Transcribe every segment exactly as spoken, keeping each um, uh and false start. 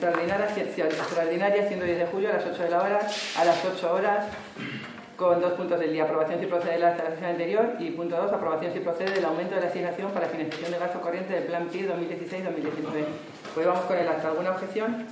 Extraordinaria, extraordinaria, siendo diez de julio a las ocho de la hora, a las ocho horas, con dos puntos del día: aprobación si procede de la sesión anterior, y punto dos, aprobación si procede del aumento de la asignación para financiación de gasto corriente del Plan P I R dos mil dieciséis dos mil diecinueve. Pues vamos con el acta. ¿Alguna objeción?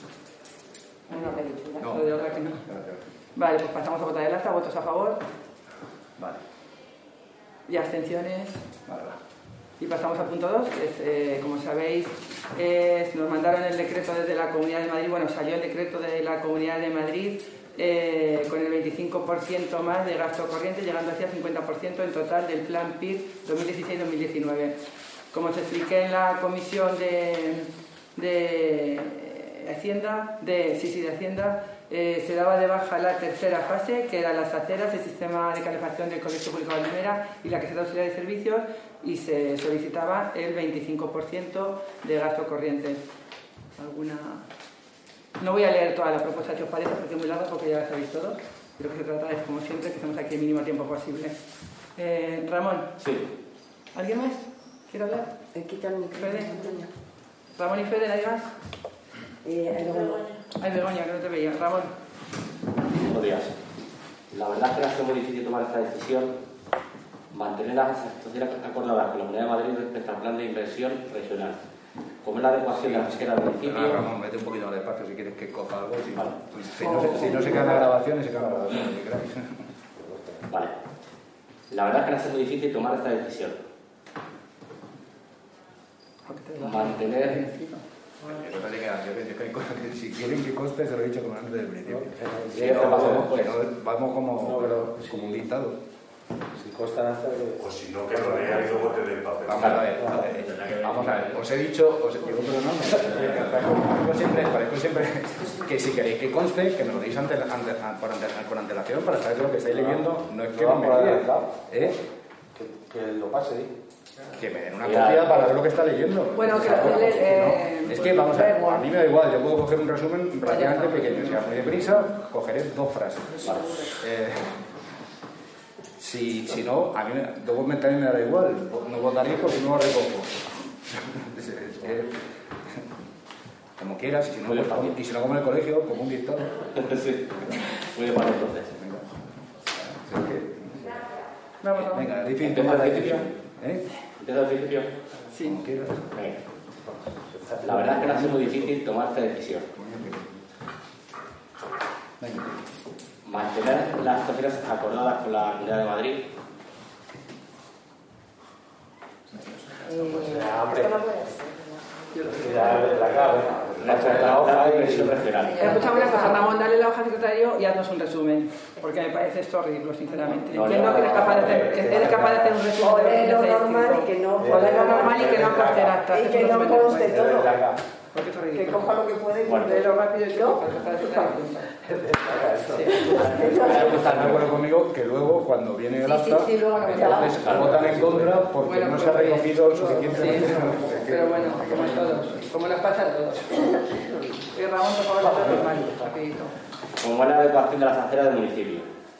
No, no. De otra que no. Vale, pues pasamos a votar el acta. ¿Votos a favor? Vale. ¿Y abstenciones? Vale, va. Y pasamos al punto dos, que es, eh, como sabéis, eh, nos mandaron el decreto desde la Comunidad de Madrid. Bueno, salió el decreto de la Comunidad de Madrid eh, con el veinticinco por ciento más de gasto corriente, llegando hacia el cincuenta por ciento en total del Plan P I R dos mil dieciséis dos mil diecinueve. Como os expliqué en la comisión de, de Hacienda, de, sí, sí, de Hacienda, eh, se daba de baja la tercera fase, que eran las aceras, el sistema de calefacción del Colegio Público de Valdemera y la caseta auxiliar de servicios, y se solicitaba el veinticinco por ciento de gasto corriente. ¿Alguna? No voy a leer toda la propuesta, si os parece, porque es muy larga, porque ya la sabéis todos. Lo que se trata es, como siempre, que estemos aquí el mínimo tiempo posible. Eh, Ramón. Sí. ¿Alguien más quiere hablar? Quita el micrófono. Fede. Ramón y Fede, ¿nadie más? Eh, hay Begoña. Ay, Begoña, que no te veía. Ramón. Buenos días. La verdad es que ha sido muy difícil tomar esta decisión. Mantener las actuaciones acordadas con la Comunidad de Madrid respecto al plan de inversión regional, como es la adecuación de la pesquera del municipio. Ah, Ramón, mete un poquito más despacio si quieres que coja algo. Si, vale. si, no, se, si no se quedan las grabaciones, se quedan las grabaciones, que queráis. Vale. La verdad es que ha sido muy difícil tomar esta decisión. Mantener. Si quieren que conste, se lo he dicho como antes del principio. Sí, no, vamos, pues, vamos como, no, pero, como un dictado. Si consta hasta que... O si no, que lo lea y luego te dé el papel. Vamos a ver, vamos a ver. Os he dicho, os digo, pero no, parezco siempre, parezco siempre que si queréis que conste, que me lo deis ante, ante, por ante, con antelación para saber que lo que estáis leyendo no es que no me fíe. ¿Eh? Que, que lo pase, ¿eh? Que me den una copia para ver lo que está leyendo. Bueno, que, o sea, eh, no. Es que vamos a ver, a mí me da igual, yo puedo coger un resumen relativamente pequeño. Si va muy deprisa, cogeré dos frases. Vale. Eh, si, si no, a mí dos comentarios me da igual. No votaréis porque no lo recojo. es, es, es, como quieras, si no, pues, y si no como en el colegio, como un dictado. Sí. Muy bien, para entonces. Venga. Es que, vamos, vamos. venga, difícil. ¿Empieza al principio? ¿Eh? ¿Empieza al principio? Sí. Como quieras. Venga. La verdad es que no ha sido muy difícil tomar esta decisión. Venga. Mantener las actuaciones acordadas con la Comunidad de Madrid. Eh, sea, hombre. esto no puede ser. Ya la clave. La hoja de inversión regional. Escuchamos una cosa, Ramón, dale la hoja al secretario y haznos un resumen, porque me parece esto ridículo, sinceramente. No, Entiendo no, que eres capaz de hacer, que eres capaz de hacer un resumen O de de lo lo que normal y que no... O de lo normal y que no conste en acta. Y que no conste todo. Porque es Que ridículo. coja lo que puede y Bueno. De lo rápido y que ¿No? coja el secretario. Están de acuerdo conmigo que luego, cuando viene el Sí, sí, acta, sí, luego no me entonces llama. votan en contra porque Bueno, no se ha pues, recogido sí, suficientemente. pero bueno, como en todos, como nos pasa a todos. Y Ramón, por favor, lo normal, rapidito. Como es la adecuación de las aceras del municipio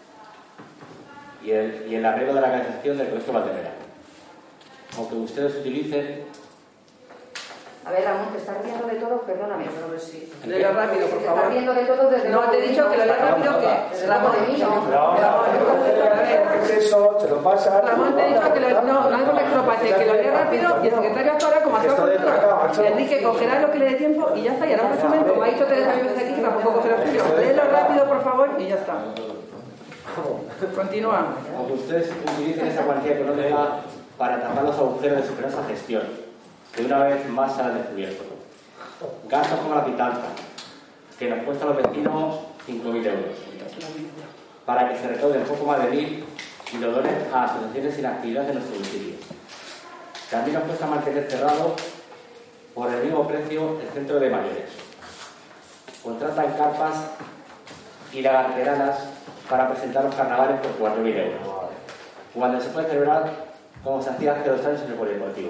y el, y el arreglo de la canalización del Colegio Valdemera. Aunque ustedes utilicen... A ver, Ramón, te estás riendo de todo, perdóname. No, no, sí. Léelo rápido, por Te favor. estás riendo de todo desde No, te he dicho que lo leas rápido, que Ramón, de mí, no. ¿Qué es eso? Se lo pasa. Ramón te he dicho que lo, no, no hago retropate, que lo lea rápido y el secretario actuará como hacía con todo. Enrique cogerá lo que le dé tiempo y ya está, y hará un resumen, como ha dicho Teresa Vives aquí, que tampoco coge lo suyo. Léelo rápido, por favor, y ya está. Continúa. Aunque ustedes utilicen esa cuantía económica para tapar los agujeros de su penosa gestión, que una vez más se han descubierto. Gastos como la pitanza, que nos cuesta a los vecinos cinco mil euros, para que se recauden poco más de mil y lo donen a asociaciones sin actividad de nuestro municipio. También nos cuesta mantener cerrado por el mismo precio el centro de mayores. Contratan carpas y lagarteranas para presentar los carnavales por cuatro mil euros, cuando se puede celebrar como se hacía hace dos años en el polideportivo.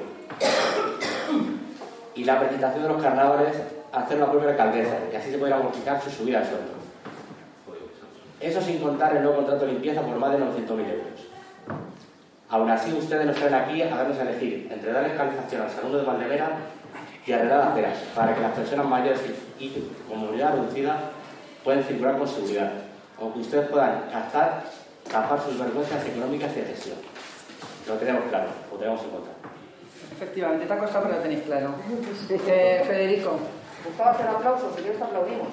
Y la presentación de los carnavales hacer la propia alcaldesa, y así se puede amortizar su subida al sueldo. Eso sin contar el nuevo contrato de limpieza por más de novecientos mil euros. Aún así, ustedes nos traen aquí a darnos a elegir entre darles calefacción al Salón de Valdemera y arreglar aceras para que las personas mayores y con movilidad reducida puedan circular con seguridad, o que ustedes puedan captar, tapar sus vergüenzas económicas de gestión. Lo tenemos claro, lo tenemos en cuenta. Efectivamente, te ha costado, pero lo tenéis claro. Eh, Federico. Buscabas el aplauso, si yo te aplaudimos.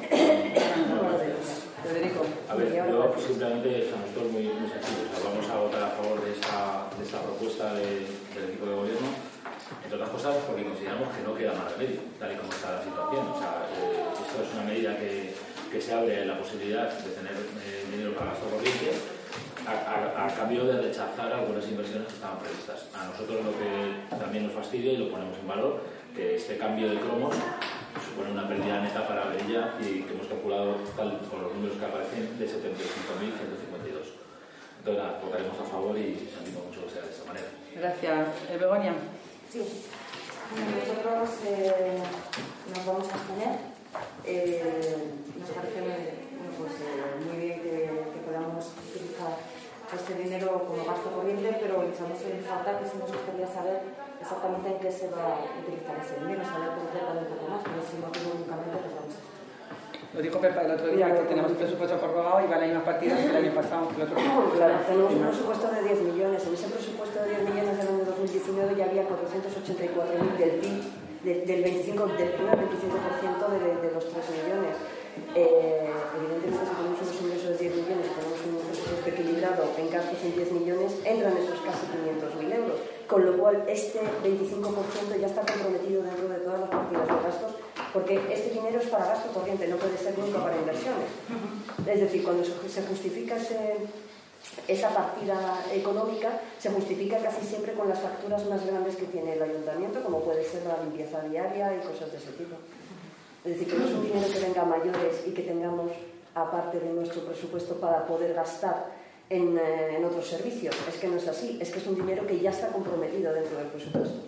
Federico. A ver, yo simplemente, o sea, nosotros muy, muy sencillos, vamos a votar a favor de esta, de esta propuesta de, del equipo de gobierno, entre otras cosas porque consideramos que no queda más remedio, tal y como está la situación. O sea, eh, esto es una medida que, que se abre la posibilidad de tener eh, dinero para gasto corriente a, a, a cambio de rechazar algunas inversiones que estaban previstas. A nosotros lo que también nos fastidia y lo ponemos en valor, que este cambio de cromos supone una pérdida neta para Velilla y que hemos calculado, tal con los números que aparecen, de setenta y cinco mil ciento cincuenta y dos. Entonces, nada, votaremos a favor y sentimos mucho que sea de esta manera. Gracias. Eh, Begoña. Sí. Nosotros eh, nos vamos a abstener. Eh, nos parece bueno, pues, eh, muy bien que, que podamos utilizar este dinero como gasto corriente, pero echamos en falta que sí nos gustaría saber exactamente en qué se va a utilizar ese dinero, saber concretar un poco más, pero si no tengo únicamente, pues vamos a hacer. Lo dijo Pepa el otro día, que tenemos un presupuesto prorrogado y van las mismas partidas que el año pasado. Que el otro... Claro, tenemos un presupuesto de diez millones. En ese presupuesto de diez millones del año dos mil diecinueve ya había cuatrocientos ochenta y cuatro mil del P I B, de, del veinticinco por ciento, del veinticinco por ciento de, de, de los tres millones. Eh, evidentemente, si tenemos unos ingresos de diez millones y tenemos un presupuesto equilibrado en gastos en diez millones, entran esos casi quinientos mil euros. Con lo cual, este veinticinco por ciento ya está comprometido dentro de todas las partidas de gastos, porque este dinero es para gasto corriente, no puede ser nunca para inversiones. Es decir, cuando se justifica ese, esa partida económica, se justifica casi siempre con las facturas más grandes que tiene el ayuntamiento, como puede ser la limpieza diaria y cosas de ese tipo. Es decir, que no es un dinero que venga a mayores y que tengamos, aparte de nuestro presupuesto, para poder gastar en, eh, en otros servicios. Es que no es así, es que es un dinero que ya está comprometido dentro del presupuesto.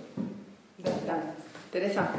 Teresa.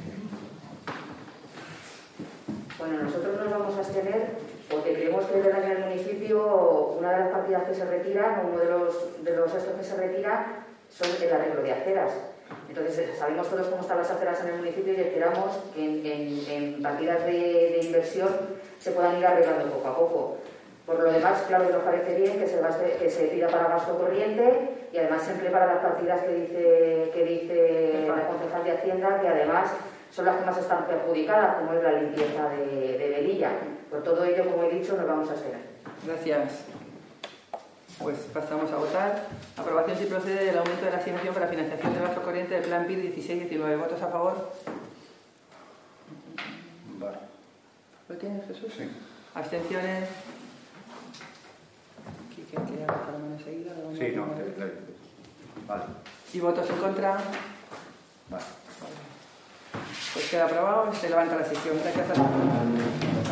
Bueno, nosotros nos vamos a abstener porque creemos que desde el municipio una de las partidas que se retiran, uno de los, de los gastos que se retiran, son el arreglo de aceras. Entonces, sabemos todos cómo están las aceras en el municipio y esperamos que en, en, en partidas de, de inversión se puedan ir arreglando poco a poco. Por lo demás, claro que nos parece bien que se, gaste, que se pida para gasto corriente y además se emplee para las partidas que dice, que dice la concejal de Hacienda, que además son las que más están perjudicadas, como es la limpieza de, de Velilla. Por todo ello, como he dicho, nos vamos a abstener. Gracias. Pues pasamos a votar. Aprobación si procede del aumento de la asignación para financiación del gasto corriente del plan P I R dieciséis diecinueve. ¿Votos a favor? Vale. ¿Lo tienes, Jesús? Sí. ¿Abstenciones? ¿Quién quiere levantar la mano enseguida? Sí, no, claro. Vale. ¿Y votos en contra? Vale. Pues queda aprobado. Se levanta la sesión. Gracias a todos.